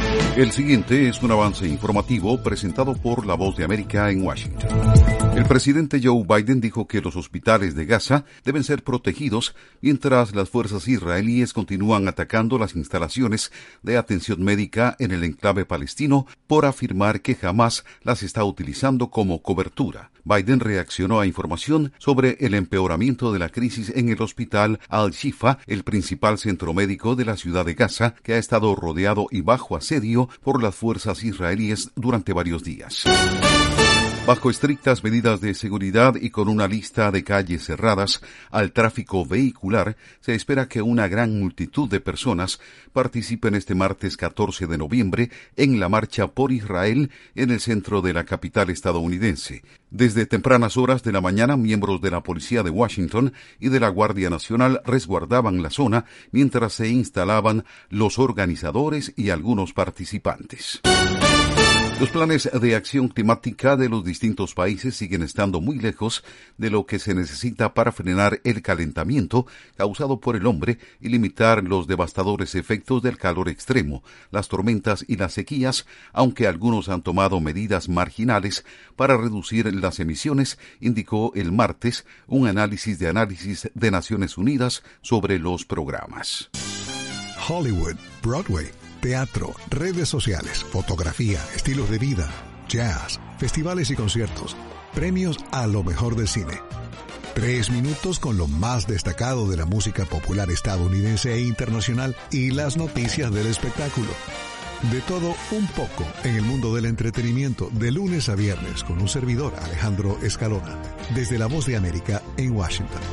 El siguiente es un avance informativo presentado por La Voz de América en Washington. El presidente Joe Biden dijo que los hospitales de Gaza deben ser protegidos mientras las fuerzas israelíes continúan atacando las instalaciones de atención médica en el enclave palestino por afirmar que Hamás las está utilizando como cobertura. Biden reaccionó a información sobre el empeoramiento de la crisis en el hospital Al-Shifa, el principal centro médico de la ciudad de Gaza, que ha estado rodeado y bajo asedio por las fuerzas israelíes durante varios días. Bajo estrictas medidas de seguridad y con una lista de calles cerradas al tráfico vehicular, se espera que una gran multitud de personas participen este martes 14 de noviembre en la Marcha por Israel en el centro de la capital estadounidense. Desde tempranas horas de la mañana, miembros de la Policía de Washington y de la Guardia Nacional resguardaban la zona mientras se instalaban los organizadores y algunos participantes. Los planes de acción climática de los distintos países siguen estando muy lejos de lo que se necesita para frenar el calentamiento causado por el hombre y limitar los devastadores efectos del calor extremo, las tormentas y las sequías, aunque algunos han tomado medidas marginales para reducir las emisiones, indicó el martes un análisis de Naciones Unidas sobre los programas. Hollywood, Broadway, teatro, redes sociales, fotografía, estilos de vida, jazz, festivales y conciertos, premios a lo mejor del cine. 3 minutos con lo más destacado de la música popular estadounidense e internacional y las noticias del espectáculo. De todo un poco en el mundo del entretenimiento, de lunes a viernes con un servidor, Alejandro Escalona, desde La Voz de América en Washington.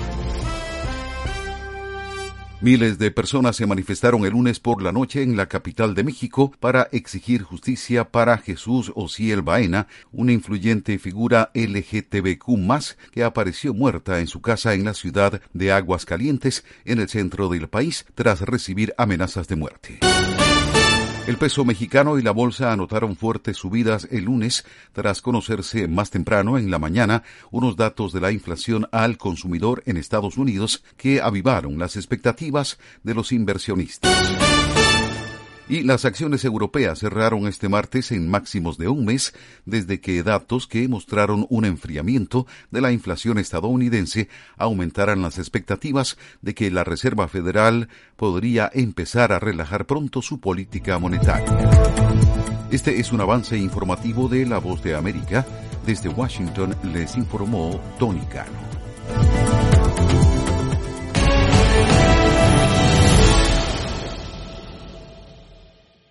Miles de personas se manifestaron el lunes por la noche en la capital de México para exigir justicia para Jesús Ociel Baena, una influyente figura LGTBQ+, que apareció muerta en su casa en la ciudad de Aguascalientes, en el centro del país, tras recibir amenazas de muerte. El peso mexicano y la bolsa anotaron fuertes subidas el lunes tras conocerse más temprano en la mañana unos datos de la inflación al consumidor en Estados Unidos que avivaron las expectativas de los inversionistas. Y las acciones europeas cerraron este martes en máximos de un mes desde que datos que mostraron un enfriamiento de la inflación estadounidense aumentaran las expectativas de que la Reserva Federal podría empezar a relajar pronto su política monetaria. Este es un avance informativo de La Voz de América. Desde Washington les informó Tony Cano.